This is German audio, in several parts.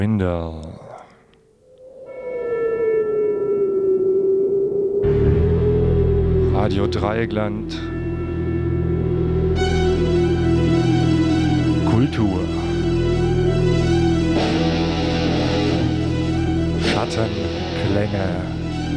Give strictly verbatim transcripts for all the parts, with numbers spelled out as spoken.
Windel. Radio Dreieckland. Kultur. Schattenklänge.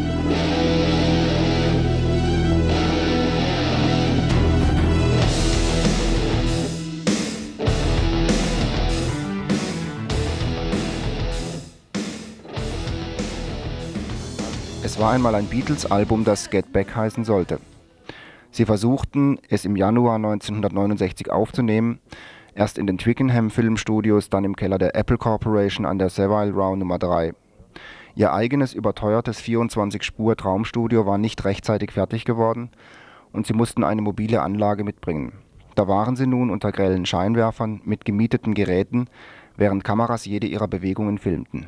Es war einmal ein Beatles-Album, das Get Back heißen sollte. Sie versuchten, es im Januar neunzehnhundertneunundsechzig aufzunehmen, erst in den Twickenham Filmstudios, dann im Keller der Apple Corporation an der Savile Row Nummer drei. Ihr eigenes überteuertes vierundzwanzig-Spur-Traumstudio war nicht rechtzeitig fertig geworden und sie mussten eine mobile Anlage mitbringen. Da waren sie nun unter grellen Scheinwerfern mit gemieteten Geräten, während Kameras jede ihrer Bewegungen filmten.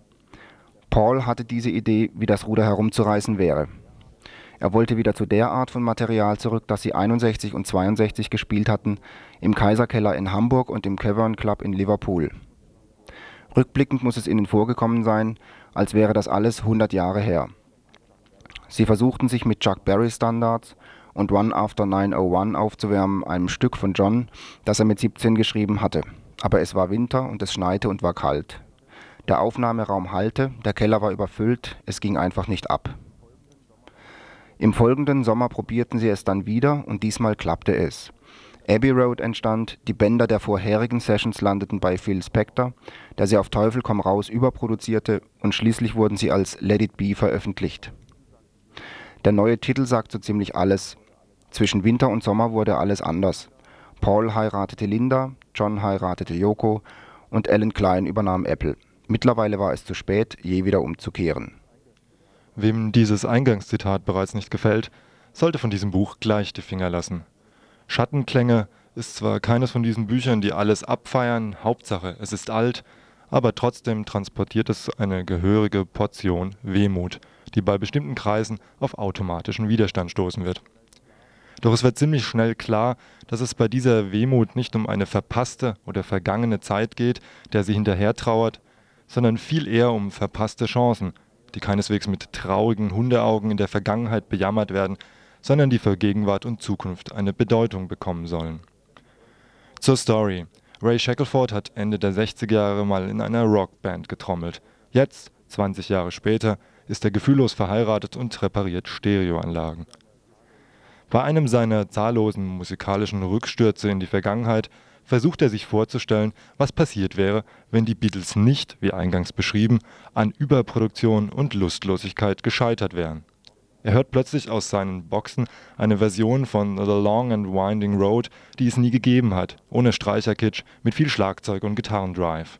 Paul hatte diese Idee, wie das Ruder herumzureißen wäre. Er wollte wieder zu der Art von Material zurück, das sie einundsechzig und zweiundsechzig gespielt hatten, im Kaiserkeller in Hamburg und im Cavern Club in Liverpool. Rückblickend muss es ihnen vorgekommen sein, als wäre das alles hundert Jahre her. Sie versuchten sich mit Chuck Berry Standards und One After neun oh one aufzuwärmen, einem Stück von John, das er mit siebzehn geschrieben hatte. Aber es war Winter und es schneite und war kalt. Der Aufnahmeraum hallte, der Keller war überfüllt, es ging einfach nicht ab. Im folgenden Sommer probierten sie es dann wieder und diesmal klappte es. Abbey Road entstand, die Bänder der vorherigen Sessions landeten bei Phil Spector, der sie auf Teufel komm raus überproduzierte, und schließlich wurden sie als Let It Be veröffentlicht. Der neue Titel sagt so ziemlich alles. Zwischen Winter und Sommer wurde alles anders. Paul heiratete Linda, John heiratete Yoko und Alan Klein übernahm Apple. Mittlerweile war es zu spät, je wieder umzukehren. Wem dieses Eingangszitat bereits nicht gefällt, sollte von diesem Buch gleich die Finger lassen. Schattenklänge ist zwar keines von diesen Büchern, die alles abfeiern, Hauptsache es ist alt, aber trotzdem transportiert es eine gehörige Portion Wehmut, die bei bestimmten Kreisen auf automatischen Widerstand stoßen wird. Doch es wird ziemlich schnell klar, dass es bei dieser Wehmut nicht um eine verpasste oder vergangene Zeit geht, der sie hinterher trauert, sondern viel eher um verpasste Chancen, die keineswegs mit traurigen Hundeaugen in der Vergangenheit bejammert werden, sondern die für Gegenwart und Zukunft eine Bedeutung bekommen sollen. Zur Story. Ray Shackelford hat Ende der sechziger Jahre mal in einer Rockband getrommelt. Jetzt, zwanzig Jahre später, ist er gefühllos verheiratet und repariert Stereoanlagen. Bei einem seiner zahllosen musikalischen Rückstürze in die Vergangenheit versucht er sich vorzustellen, was passiert wäre, wenn die Beatles nicht, wie eingangs beschrieben, an Überproduktion und Lustlosigkeit gescheitert wären. Er hört plötzlich aus seinen Boxen eine Version von The Long and Winding Road, die es nie gegeben hat, ohne Streicherkitsch, mit viel Schlagzeug und Gitarrendrive.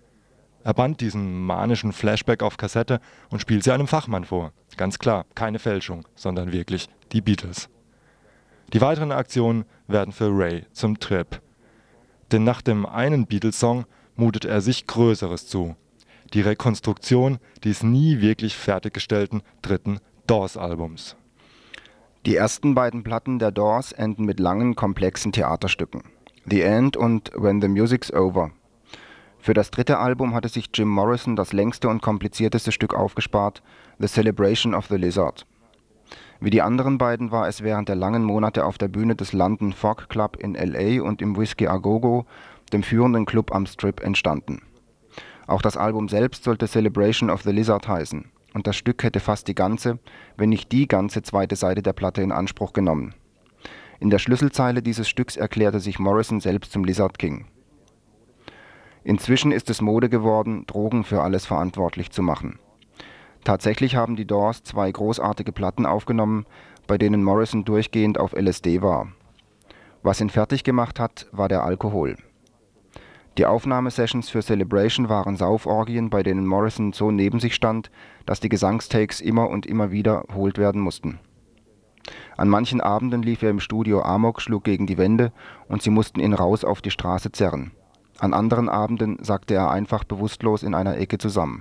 Er band diesen manischen Flashback auf Kassette und spielt sie einem Fachmann vor. Ganz klar, keine Fälschung, sondern wirklich die Beatles. Die weiteren Aktionen werden für Ray zum Trip. Denn nach dem einen Beatles-Song mutet er sich Größeres zu: die Rekonstruktion des nie wirklich fertiggestellten dritten Doors-Albums. Die ersten beiden Platten der Doors enden mit langen, komplexen Theaterstücken. The End und When the Music's Over. Für das dritte Album hatte sich Jim Morrison das längste und komplizierteste Stück aufgespart, The Celebration of the Lizard. Wie die anderen beiden war es während der langen Monate auf der Bühne des London Fog Club in L A und im Whisky A Go Go, dem führenden Club am Strip, entstanden. Auch das Album selbst sollte Celebration of the Lizard heißen, und das Stück hätte fast die ganze, wenn nicht die ganze zweite Seite der Platte in Anspruch genommen. In der Schlüsselzeile dieses Stücks erklärte sich Morrison selbst zum Lizard King. Inzwischen ist es Mode geworden, Drogen für alles verantwortlich zu machen. Tatsächlich haben die Doors zwei großartige Platten aufgenommen, bei denen Morrison durchgehend auf L S D war. Was ihn fertig gemacht hat, war der Alkohol. Die Aufnahmesessions für Celebration waren Sauforgien, bei denen Morrison so neben sich stand, dass die Gesangstakes immer und immer wiederholt werden mussten. An manchen Abenden lief er im Studio Amok, schlug gegen die Wände und sie mussten ihn raus auf die Straße zerren. An anderen Abenden sackte er einfach bewusstlos in einer Ecke zusammen.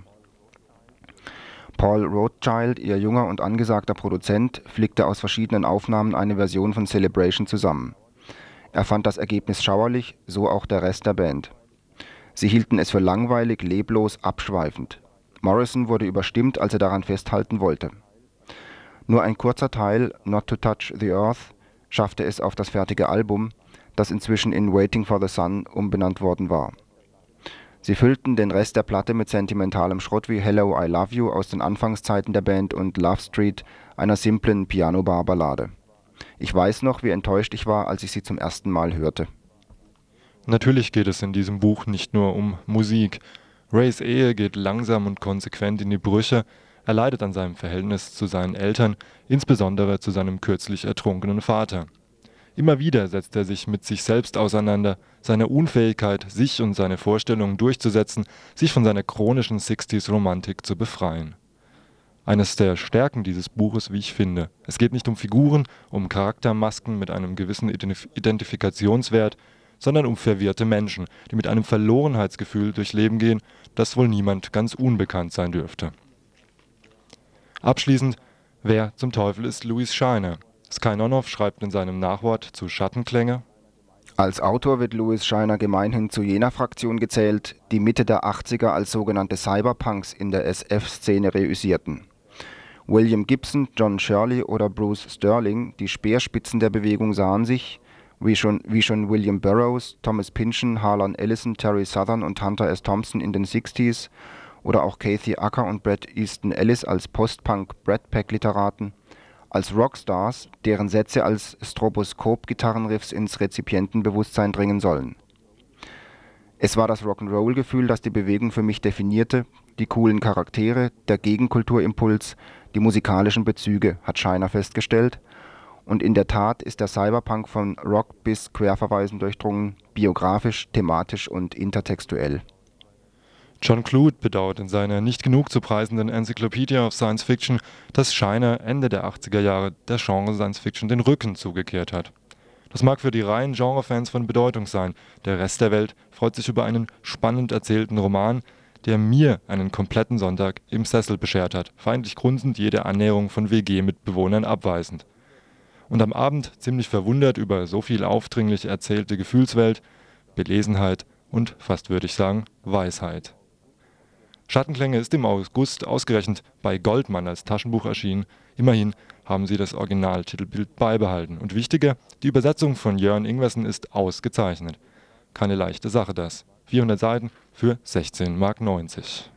Paul Rothchild, ihr junger und angesagter Produzent, flickte aus verschiedenen Aufnahmen eine Version von Celebration zusammen. Er fand das Ergebnis schauerlich, so auch der Rest der Band. Sie hielten es für langweilig, leblos, abschweifend. Morrison wurde überstimmt, als er daran festhalten wollte. Nur ein kurzer Teil, Not to Touch the Earth, schaffte es auf das fertige Album, das inzwischen in Waiting for the Sun umbenannt worden war. Sie füllten den Rest der Platte mit sentimentalem Schrott wie Hello, I Love You aus den Anfangszeiten der Band und Love Street, einer simplen Piano-Bar-Ballade. Ich weiß noch, wie enttäuscht ich war, als ich sie zum ersten Mal hörte. Natürlich geht es in diesem Buch nicht nur um Musik. Rays Ehe geht langsam und konsequent in die Brüche, er leidet an seinem Verhältnis zu seinen Eltern, insbesondere zu seinem kürzlich ertrunkenen Vater. Immer wieder setzt er sich mit sich selbst auseinander, seiner Unfähigkeit, sich und seine Vorstellungen durchzusetzen, sich von seiner chronischen Sixties-Romantik zu befreien. Eines der Stärken dieses Buches, wie ich finde. Es geht nicht um Figuren, um Charaktermasken mit einem gewissen Identif- Identifikationswert, sondern um verwirrte Menschen, die mit einem Verlorenheitsgefühl durchs Leben gehen, das wohl niemand ganz unbekannt sein dürfte. Abschließend, wer zum Teufel ist Louis Scheiner? Sky Nonoff schreibt in seinem Nachwort zu Schattenklänge: Als Autor wird Louis Scheiner gemeinhin zu jener Fraktion gezählt, die Mitte der achtziger als sogenannte Cyberpunks in der S F-Szene reüssierten. William Gibson, John Shirley oder Bruce Sterling, die Speerspitzen der Bewegung, sahen sich, wie schon, wie schon William Burroughs, Thomas Pynchon, Harlan Ellison, Terry Southern und Hunter S. Thompson in den Sixties oder auch Kathy Acker und Bret Easton Ellis als Post-Punk-Brat Pack-Literaten, als Rockstars, deren Sätze als Stroboskop-Gitarrenriffs ins Rezipientenbewusstsein dringen sollen. Es war das Rock'n'Roll-Gefühl, das die Bewegung für mich definierte, die coolen Charaktere, der Gegenkulturimpuls, die musikalischen Bezüge, hat Scheiner festgestellt. Und in der Tat ist der Cyberpunk von Rock bis Querverweisen durchdrungen, biografisch, thematisch und intertextuell. John Clute bedauert in seiner nicht genug zu preisenden Encyclopedia of Science Fiction, dass Scheiner Ende der achtziger Jahre der Genre Science Fiction den Rücken zugekehrt hat. Das mag für die reinen Genrefans von Bedeutung sein, der Rest der Welt freut sich über einen spannend erzählten Roman, der mir einen kompletten Sonntag im Sessel beschert hat, feindlich grunzend, jede Annäherung von W G-Mitbewohnern abweisend. Und am Abend ziemlich verwundert über so viel aufdringlich erzählte Gefühlswelt, Belesenheit und, fast würde ich sagen, Weisheit. Schattenklänge ist im August ausgerechnet bei Goldmann als Taschenbuch erschienen. Immerhin haben sie das Originaltitelbild beibehalten. Und wichtiger, die Übersetzung von Jörn Ingwersen ist ausgezeichnet. Keine leichte Sache das. vierhundert Seiten für sechzehn Mark neunzig.